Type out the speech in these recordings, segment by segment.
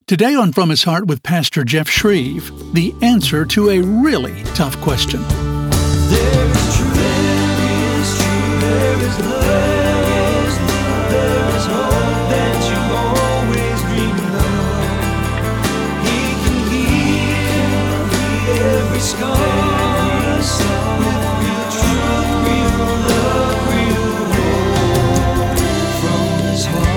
Today on From His Heart with Pastor Jeff Shreve, the answer to a really tough question. There is truth, there is truth, there is love, there is hope that you always dreamed of. He can heal every scar, with real truth, real love, real hope from His heart.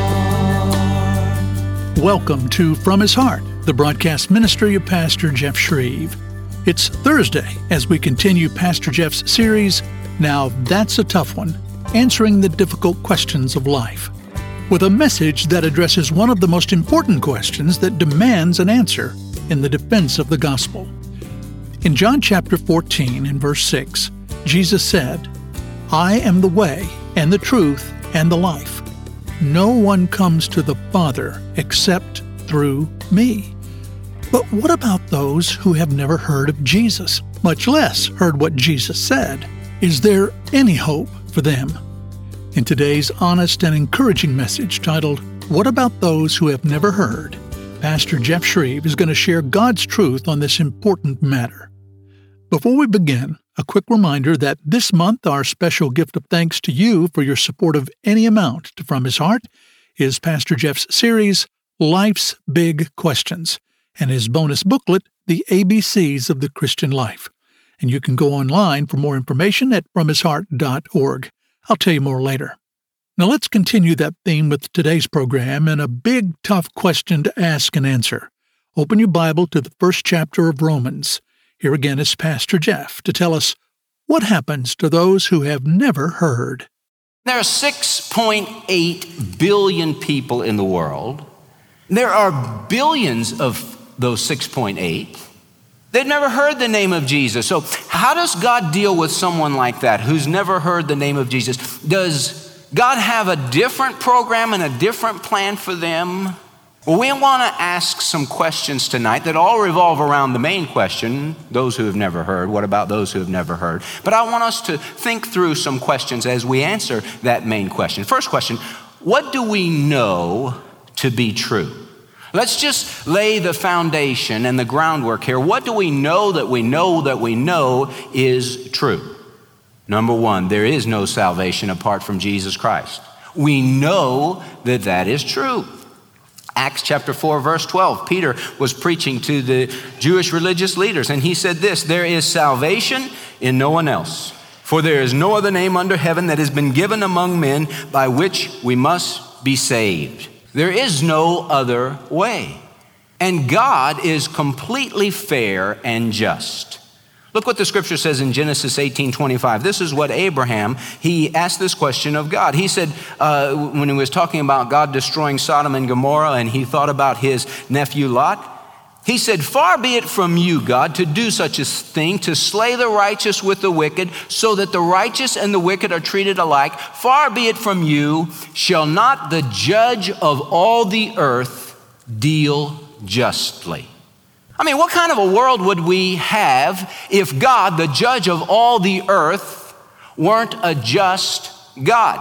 Welcome to From His Heart, the broadcast ministry of Pastor Jeff Shreve. It's Thursday as we continue Pastor Jeff's series, Now That's a Tough One, answering the difficult questions of life, with a message that addresses one of the most important questions that demands an answer in the defense of the gospel. In John chapter 14 and verse 6, Jesus said, "I am the way and the truth and the life. No one comes to the Father except through me." But what about those who have never heard of Jesus, much less heard what Jesus said? Is there any hope for them? In today's honest and encouraging message titled, "What About Those Who Have Never Heard?" Pastor Jeff Shreve is going to share God's truth on this important matter. Before we begin, a quick reminder that this month our special gift of thanks to you for your support of any amount to From His Heart is Pastor Jeff's series, Life's Big Questions, and his bonus booklet, The ABCs of the Christian Life. And you can go online for more information at fromhisheart.org. I'll tell you more later. Now let's continue that theme with today's program and a big, tough question to ask and answer. Open your Bible to the first chapter of Romans. Here again is Pastor Jeff to tell us what happens to those who have never heard. There are 6.8 billion people in the world. There are billions of those 6.8. They've never heard the name of Jesus. So how does God deal with someone like that who's never heard the name of Jesus? Does God have a different program and a different plan for them? Well, we want to ask some questions tonight that all revolve around the main question, those who have never heard. What about those who have never heard? But I want us to think through some questions as we answer that main question. First question, what do we know to be true? Let's just lay the foundation and the groundwork here. What do we know that we know that we know is true? Number one, there is no salvation apart from Jesus Christ. We know that that is true. Acts chapter 4, verse 12, Peter was preaching to the Jewish religious leaders, and he said this, "There is salvation in no one else, for there is no other name under heaven that has been given among men by which we must be saved." There is no other way. And God is completely fair and just. Look what the scripture says in Genesis 18:25. This is what Abraham, he asked this question of God. He said, when he was talking about God destroying Sodom and Gomorrah, and he thought about his nephew Lot, he said, "Far be it from you, God, to do such a thing, to slay the righteous with the wicked, so that the righteous and the wicked are treated alike. Far be it from you, shall not the judge of all the earth deal justly?" I mean, what kind of a world would we have if God, the judge of all the earth, weren't a just God?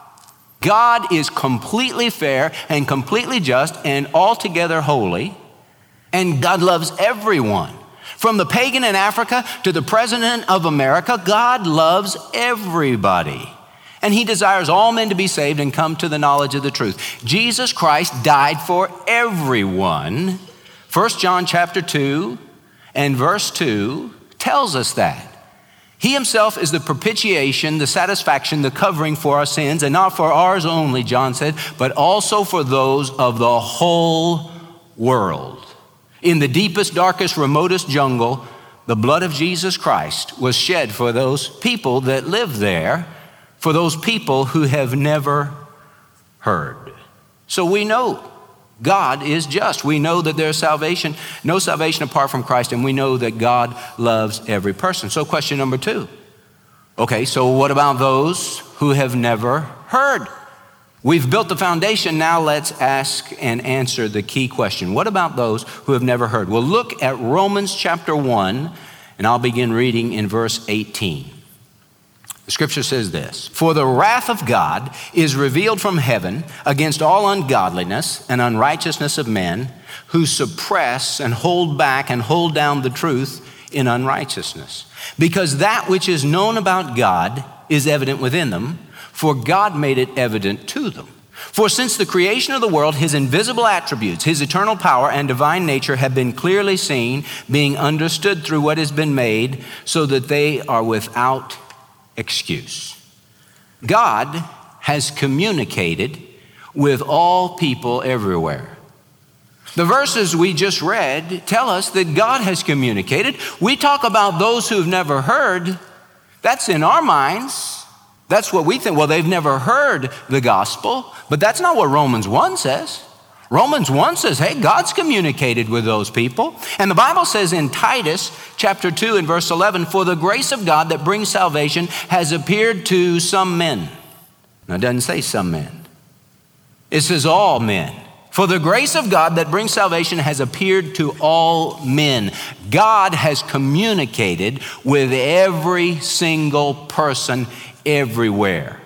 God is completely fair and completely just and altogether holy, and God loves everyone. From the pagan in Africa to the president of America, God loves everybody. And he desires all men to be saved and come to the knowledge of the truth. Jesus Christ died for everyone. 1 John chapter 2 and verse 2 tells us that. He himself is the propitiation, the satisfaction, the covering for our sins, and not for ours only, John said, but also for those of the whole world. In the deepest, darkest, remotest jungle, the blood of Jesus Christ was shed for those people that live there, for those people who have never heard. So we know God is just. We know that there's salvation, no salvation apart from Christ, and we know that God loves every person. So question number two. Okay, so what about those who have never heard? We've built the foundation. Now let's ask and answer the key question. What about those who have never heard? Well, look at Romans chapter 1, and I'll begin reading in verse 18. The scripture says this, "For the wrath of God is revealed from heaven against all ungodliness and unrighteousness of men, who suppress and hold back and hold down the truth in unrighteousness. Because that which is known about God is evident within them, for God made it evident to them. For since the creation of the world, his invisible attributes, his eternal power and divine nature have been clearly seen, being understood through what has been made, so that they are without excuse. God has communicated with all people everywhere. The verses we just read tell us that God has communicated. We talk about those who've never heard. That's in our minds. That's what we think. Well, they've never heard the gospel, but that's not what Romans 1 says. Romans 1 says, hey, God's communicated with those people. And the Bible says in Titus chapter 2 and verse 11, for the grace of God that brings salvation has appeared to some men. Now, it doesn't say some men. It says all men. For the grace of God that brings salvation has appeared to all men. God has communicated with every single person everywhere.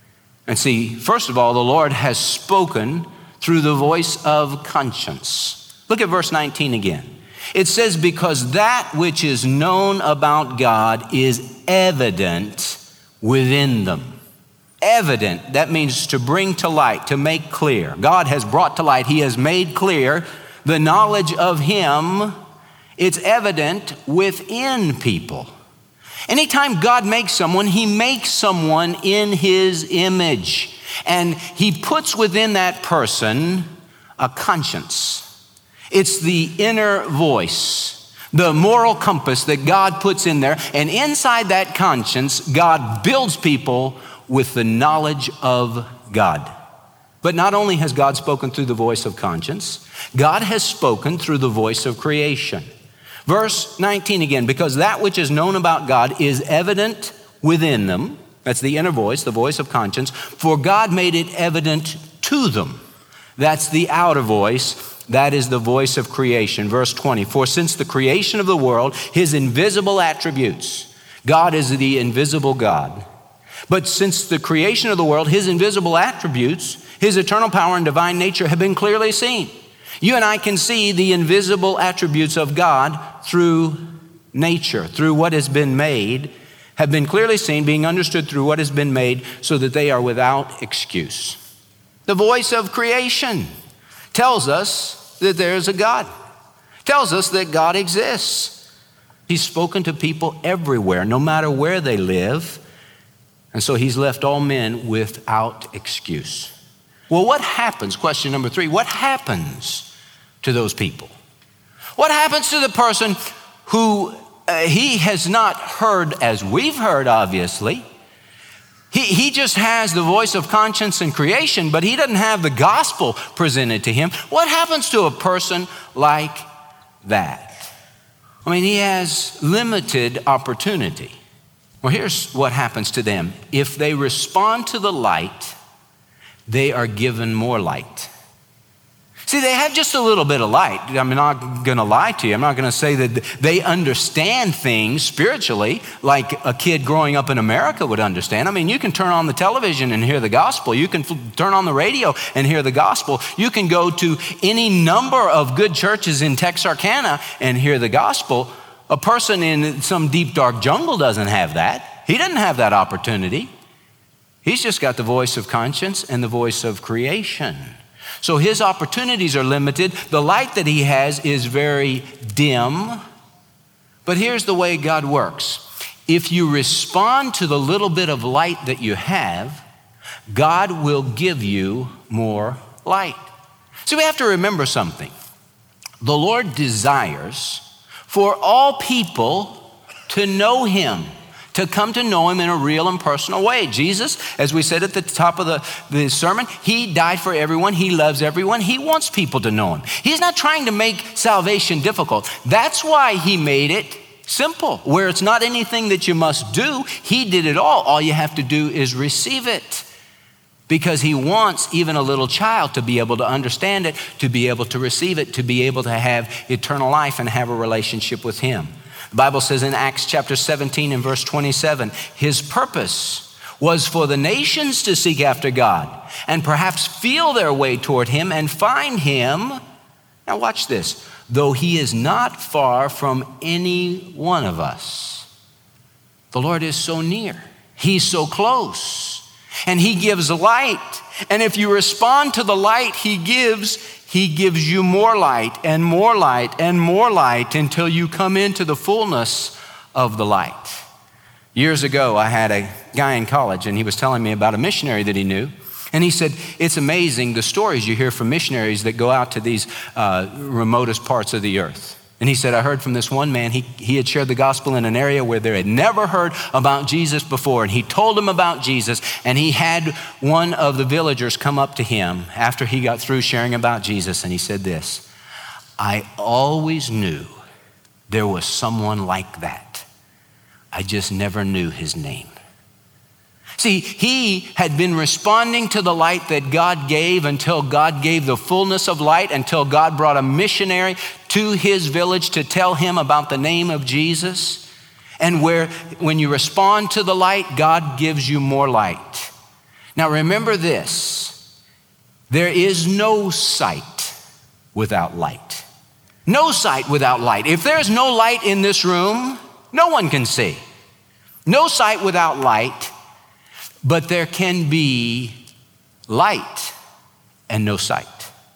And see, first of all, the Lord has spoken through the voice of conscience. Look at verse 19 again. It says, because that which is known about God is evident within them. Evident, that means to bring to light, to make clear. God has brought to light, he has made clear the knowledge of him. It's evident within people. Anytime God makes someone, he makes someone in his image. And he puts within that person a conscience. It's the inner voice, the moral compass that God puts in there. And inside that conscience, God builds people with the knowledge of God. But not only has God spoken through the voice of conscience, God has spoken through the voice of creation. Verse 19 again, because that which is known about God is evident within them. That's the inner voice, the voice of conscience. For God made it evident to them. That's the outer voice. That is the voice of creation. Verse 20, for since the creation of the world, his invisible attributes, God is the invisible God. But since the creation of the world, his invisible attributes, his eternal power and divine nature have been clearly seen. You and I can see the invisible attributes of God through nature, through what has been made, have been clearly seen, being understood through what has been made, so that they are without excuse. The voice of creation tells us that there's a God, tells us that God exists. He's spoken to people everywhere, no matter where they live. And so he's left all men without excuse. Well, what happens? Question number 3, what happens to those people? What happens to the person who he has not heard as we've heard, obviously? He just has the voice of conscience and creation, but he doesn't have the gospel presented to him. What happens to a person like that? I mean, he has limited opportunity. Well, here's what happens to them. If they respond to the light, they are given more light. See, they have just a little bit of light. I'm not going to lie to you. I'm not going to say that they understand things spiritually like a kid growing up in America would understand. I mean, you can turn on the television and hear the gospel. You can turn on the radio and hear the gospel. You can go to any number of good churches in Texarkana and hear the gospel. A person in some deep, dark jungle doesn't have that. He doesn't have that opportunity. He's just got the voice of conscience and the voice of creation. So his opportunities are limited. The light that he has is very dim. But here's the way God works. If you respond to the little bit of light that you have, God will give you more light. So we have to remember something. The Lord desires for all people to know him, to come to know him in a real and personal way. Jesus, as we said at the top of the sermon, he died for everyone. He loves everyone. He wants people to know him. He's not trying to make salvation difficult. That's why he made it simple, where it's not anything that you must do. He did it all. All you have to do is receive it, because he wants even a little child to be able to understand it, to be able to receive it, to be able to have eternal life and have a relationship with him. The Bible says in Acts chapter 17 and verse 27, his purpose was for the nations to seek after God and perhaps feel their way toward him and find him Now watch this. Though he is not far from any one of us. The Lord is so near. He's so close. And he gives light. And if you respond to the light he gives you more light and more light and more light until you come into the fullness of the light. Years ago, I had a guy in college, and he was telling me about a missionary that he knew. And he said, it's amazing the stories you hear from missionaries that go out to these remotest parts of the earth. And he said, I heard from this one man, he had shared the gospel in an area where they had never heard about Jesus before. And he told them about Jesus, and he had one of the villagers come up to him after he got through sharing about Jesus. And he said this, I always knew there was someone like that. I just never knew his name. See, he had been responding to the light that God gave until God gave the fullness of light, until God brought a missionary to his village to tell him about the name of Jesus. And when you respond to the light, God gives you more light. Now remember this, there is no sight without light. No sight without light. If there's no light in this room, no one can see. No sight without light. But there can be light and no sight.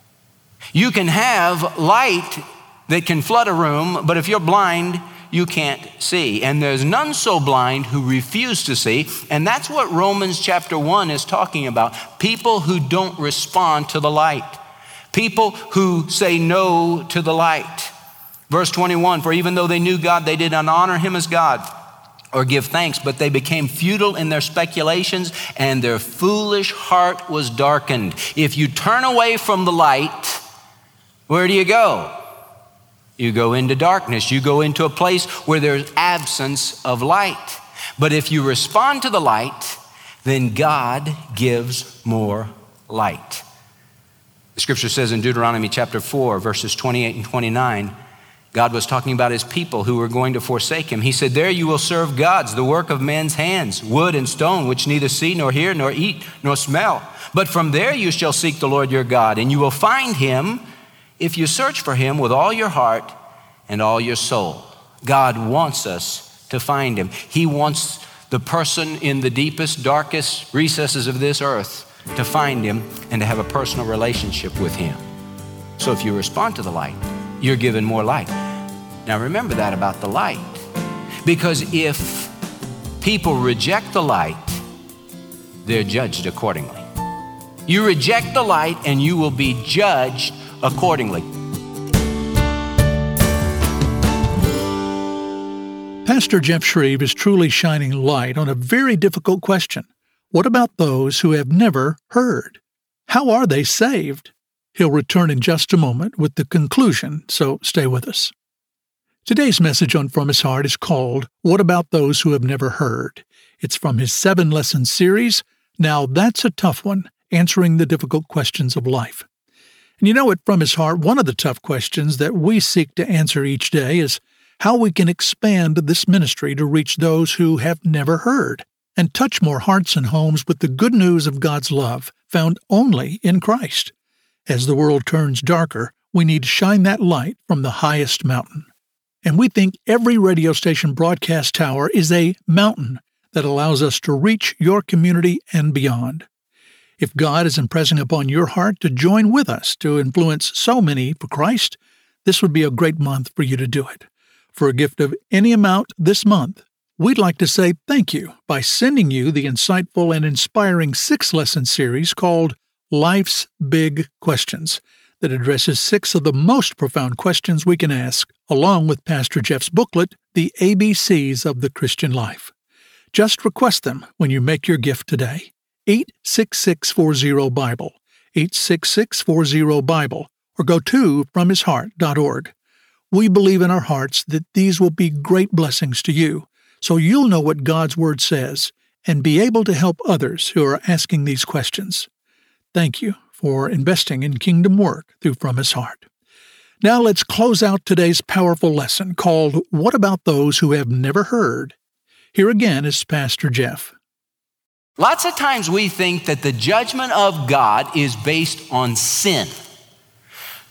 You can have light that can flood a room, but if you're blind, you can't see. And there's none so blind who refuse to see. And that's what Romans chapter 1 is talking about. People who don't respond to the light. People who say no to the light. Verse 21, for even though they knew God, they did not honor him as God or give thanks, but they became futile in their speculations, and their foolish heart was darkened. If you turn away from the light, where do you go? You go into darkness. You go into a place where there's absence of light. But if you respond to the light, then God gives more light. The scripture says in Deuteronomy chapter 4, verses 28 and 29, God was talking about his people who were going to forsake him. He said, there you will serve gods, the work of men's hands, wood and stone, which neither see nor hear nor eat nor smell. But from there you shall seek the Lord your God, and you will find him if you search for him with all your heart and all your soul. God wants us to find him. He wants the person in the deepest, darkest recesses of this earth to find him and to have a personal relationship with him. So if you respond to the light, you're given more light. Now remember that about the light, because if people reject the light, they're judged accordingly. You reject the light and you will be judged accordingly. Pastor Jeff Shreve is truly shining light on a very difficult question. What about those who have never heard? How are they saved? He'll return in just a moment with the conclusion, so stay with us. Today's message on From His Heart is called, What About Those Who Have Never Heard? It's from his 7-lesson series, Now That's a Tough One, Answering the Difficult Questions of Life. And you know, at From His Heart, one of the tough questions that we seek to answer each day is how we can expand this ministry to reach those who have never heard and touch more hearts and homes with the good news of God's love found only in Christ. As the world turns darker, we need to shine that light from the highest mountain. And we think every radio station broadcast tower is a mountain that allows us to reach your community and beyond. If God is impressing upon your heart to join with us to influence so many for Christ, this would be a great month for you to do it. For a gift of any amount this month, we'd like to say thank you by sending you the insightful and inspiring 6-lesson series called Life's Big Questions that addresses 6 of the most profound questions we can ask, along with Pastor Jeff's booklet, The ABCs of the Christian Life. Just request them when you make your gift today. 86640-BIBLE, 86640-BIBLE, or go to FromHisHeart.org. We believe in our hearts that these will be great blessings to you, so you'll know what God's Word says and be able to help others who are asking these questions. Thank you for investing in kingdom work through From His Heart. Now let's close out today's powerful lesson called, What About Those Who Have Never Heard? Here again is Pastor Jeff. Lots of times we think that the judgment of God is based on sin.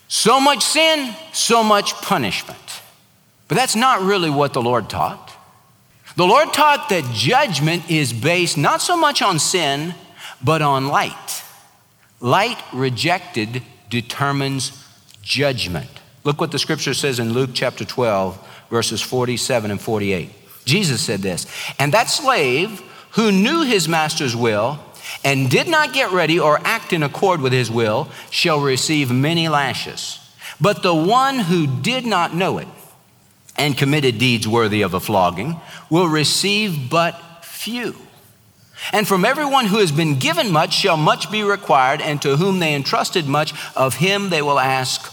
So much sin, so much punishment. But that's not really what the Lord taught. The Lord taught that judgment is based not so much on sin, but on light. Light rejected determines judgment. Look what the scripture says in Luke chapter 12, verses 47 and 48. Jesus said this, "And that slave who knew his master's will and did not get ready or act in accord with his will shall receive many lashes. But the one who did not know it and committed deeds worthy of a flogging will receive but few. And from everyone who has been given much shall much be required, and to whom they entrusted much, of him they will ask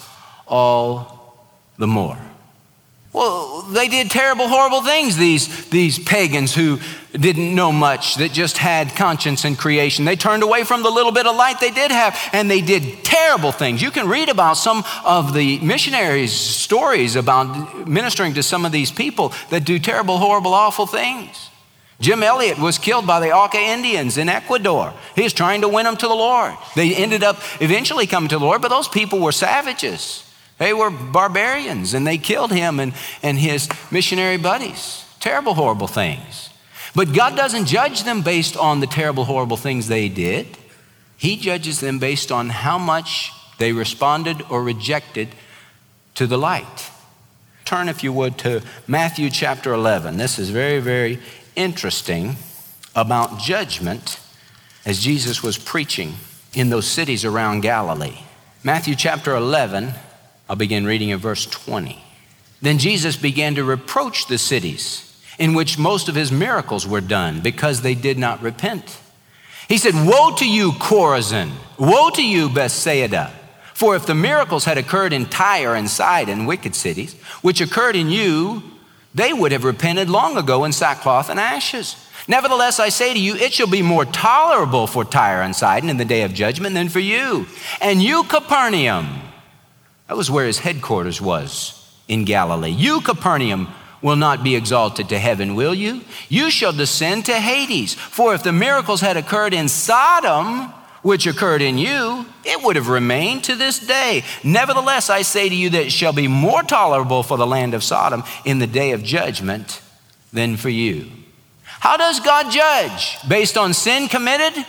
all the more." Well, they did terrible, horrible things, these pagans who didn't know much, that just had conscience and creation. They turned away from the little bit of light they did have, and they did terrible things. You can read about some of the missionaries' stories about ministering to some of these people that do terrible, horrible, awful things. Jim Elliot was killed by the Auca Indians in Ecuador. He was trying to win them to the Lord. They ended up eventually coming to the Lord, but those people were savages. They were barbarians, and they killed him and his missionary buddies. Terrible, horrible things. But God doesn't judge them based on the terrible, horrible things they did. He judges them based on how much they responded or rejected to the light. Turn, if you would, to Matthew chapter 11. This is very, very interesting about judgment as Jesus was preaching in those cities around Galilee. Matthew chapter 11, I'll begin reading in verse 20. "Then Jesus began to reproach the cities in which most of his miracles were done, because they did not repent. He said, 'Woe to you, Chorazin! Woe to you, Bethsaida! For if the miracles had occurred in Tyre and Sidon, wicked cities, which occurred in you, they would have repented long ago in sackcloth and ashes. Nevertheless, I say to you, it shall be more tolerable for Tyre and Sidon in the day of judgment than for you. And you, Capernaum,'" that was where his headquarters was in Galilee, "you, Capernaum, will not be exalted to heaven, will you? You shall descend to Hades. For if the miracles had occurred in Sodom, which occurred in you, it would have remained to this day. Nevertheless, I say to you that it shall be more tolerable for the land of Sodom in the day of judgment than for you." How does God judge? Based on sin committed?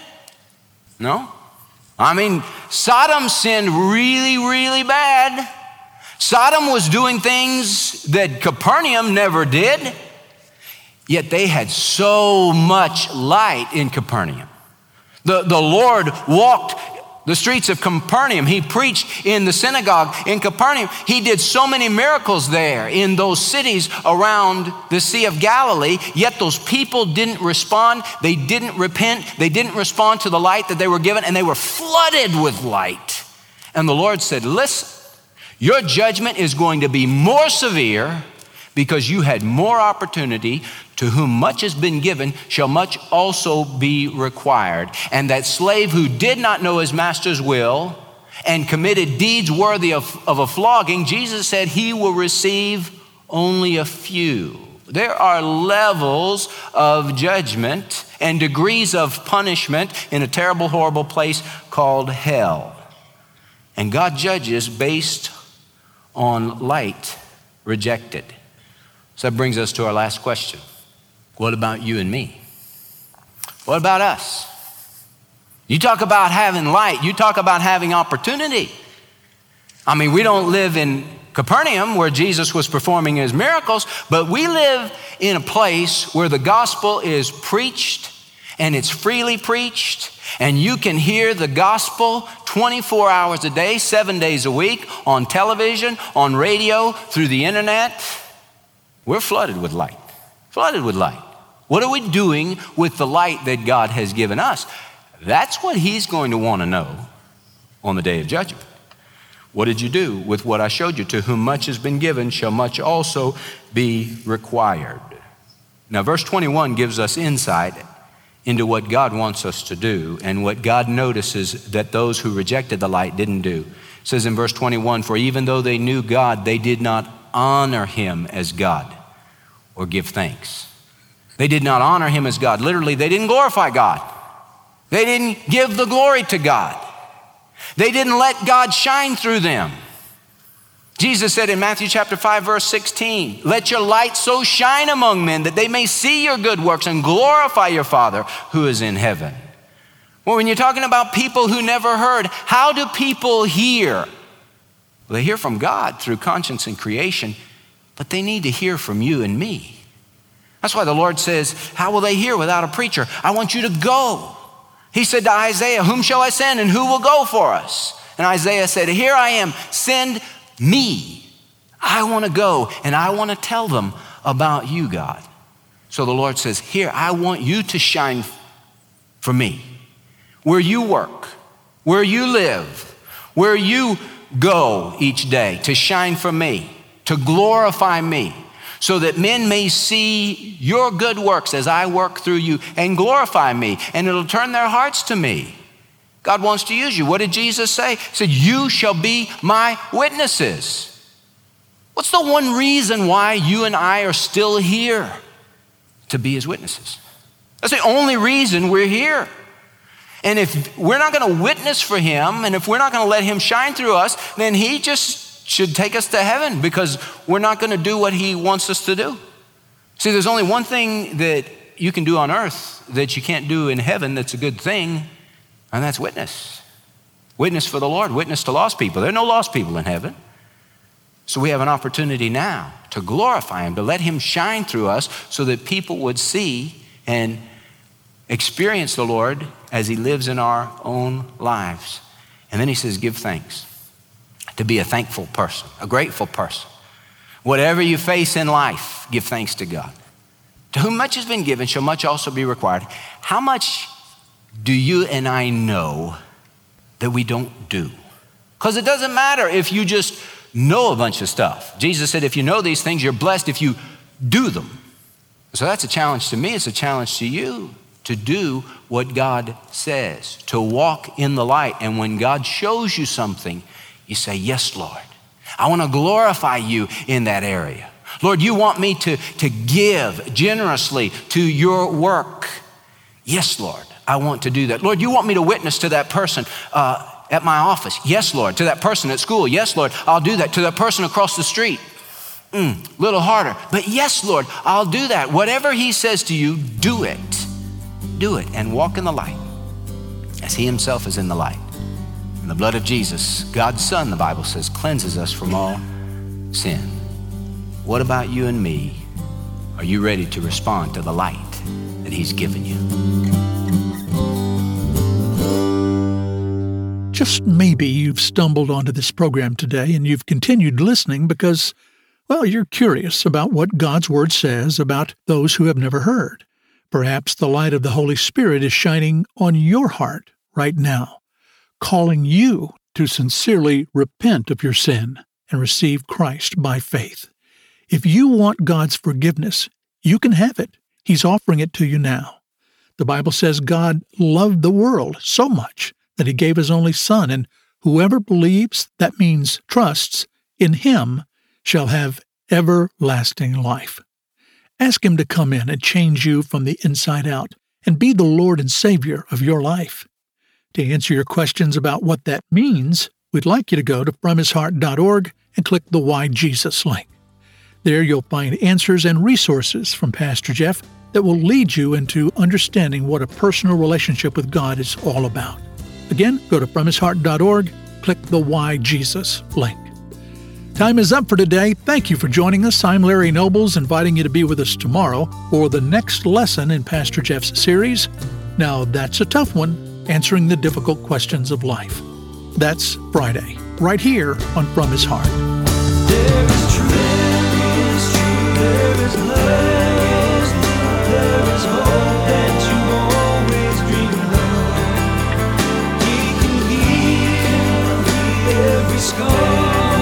No. I mean, Sodom sinned really, really bad. Sodom was doing things that Capernaum never did, yet they had so much light in Capernaum. The Lord walked the streets of Capernaum. He preached in the synagogue in Capernaum. He did so many miracles there in those cities around the Sea of Galilee, yet those people didn't respond. They didn't repent. They didn't respond to the light that they were given, and they were flooded with light. And the Lord said, "Listen, your judgment is going to be more severe because you had more opportunity. To whom much has been given shall much also be required. And that slave who did not know his master's will and committed deeds worthy of a flogging," Jesus said, "he will receive only a few." There are levels of judgment and degrees of punishment in a terrible, horrible place called hell. And God judges based on light rejected. So that brings us to our last question. What about you and me? What about us? You talk about having light. You talk about having opportunity. I mean, we don't live in Capernaum where Jesus was performing his miracles, but we live in a place where the gospel is preached and it's freely preached, and you can hear the gospel 24 hours a day, 7 days a week, on television, on radio, through the internet. We're flooded with light. Flooded with light. What are we doing with the light that God has given us? That's what he's going to want to know on the day of judgment. What did you do with what I showed you? To whom much has been given shall much also be required. Now, verse 21 gives us insight into what God wants us to do and what God notices that those who rejected the light didn't do. It says in verse 21, "For even though they knew God, they did not honor him as God or give thanks." They did not honor him as God. Literally, they didn't glorify God. They didn't give the glory to God. They didn't let God shine through them. Jesus said in Matthew chapter 5, verse 16, let your light so shine among men that they may see your good works and glorify your Father who is in heaven. Well, when you're talking about people who never heard, how do people hear? Well, they hear from God through conscience and creation, but they need to hear from you and me. That's why the Lord says, how will they hear without a preacher? I want you to go. He said to Isaiah, whom shall I send and who will go for us? And Isaiah said, here I am, send me. I want to go and I want to tell them about you, God. So the Lord says, here, I want you to shine for me. Where you work, where you live, where you go each day, to shine for me, to glorify me, so that men may see your good works as I work through you and glorify me, and it'll turn their hearts to me. God wants to use you. What did Jesus say? He said, you shall be my witnesses. What's the one reason why you and I are still here? To be his witnesses. That's the only reason we're here. And if we're not going to witness for him, and if we're not going to let him shine through us, then he just should take us to heaven, because we're not going to do what he wants us to do. See, there's only one thing that you can do on earth that you can't do in heaven that's a good thing, and that's witness. Witness for the Lord, witness to lost people. There are no lost people in heaven. So we have an opportunity now to glorify him, to let him shine through us so that people would see and experience the Lord as he lives in our own lives. And then he says, give thanks. To be a thankful person, a grateful person. Whatever you face in life, give thanks to God. To whom much has been given shall much also be required. How much do you and I know that we don't do? Because it doesn't matter if you just know a bunch of stuff. Jesus said, if you know these things, you're blessed if you do them. So that's a challenge to me. It's a challenge to you to do what God says, to walk in the light. And when God shows you something, you say, yes, Lord, I want to glorify you in that area. Lord, you want me to give generously to your work. Yes, Lord, I want to do that. Lord, you want me to witness to that person at my office. Yes, Lord. To that person at school. Yes, Lord, I'll do that. To that person across the street. Little harder. But yes, Lord, I'll do that. Whatever he says to you, do it. Do it and walk in the light as he himself is in the light. And the blood of Jesus, God's Son, the Bible says, cleanses us from all sin. What about you and me? Are you ready to respond to the light that he's given you? Just maybe you've stumbled onto this program today and you've continued listening because, well, you're curious about what God's Word says about those who have never heard. Perhaps the light of the Holy Spirit is shining on your heart right now, calling you to sincerely repent of your sin and receive Christ by faith. If you want God's forgiveness, you can have it. He's offering it to you now. The Bible says God loved the world so much that he gave his only Son, and whoever believes, that means trusts, in him shall have everlasting life. Ask him to come in and change you from the inside out and be the Lord and Savior of your life. To answer your questions about what that means, we'd like you to go to fromhisheart.org and click the Why Jesus link. There you'll find answers and resources from Pastor Jeff that will lead you into understanding what a personal relationship with God is all about. Again, go to fromhisheart.org, click the Why Jesus link. Time is up for today. Thank you for joining us. I'm Larry Nobles, inviting you to be with us tomorrow for the next lesson in Pastor Jeff's series, Now That's a Tough One, Answering the Difficult Questions of Life. That's Friday, right here on From His Heart. There is truth, there is truth, there is love, there is hope that you always dreamed of. He can heal every scar.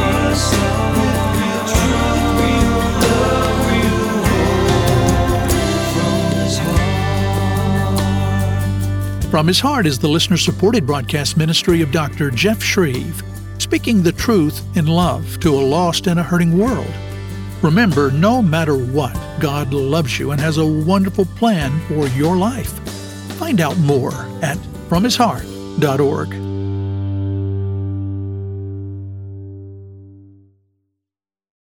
From His Heart is the listener-supported broadcast ministry of Dr. Jeff Shreve, speaking the truth in love to a lost and a hurting world. Remember, no matter what, God loves you and has a wonderful plan for your life. Find out more at fromhisheart.org.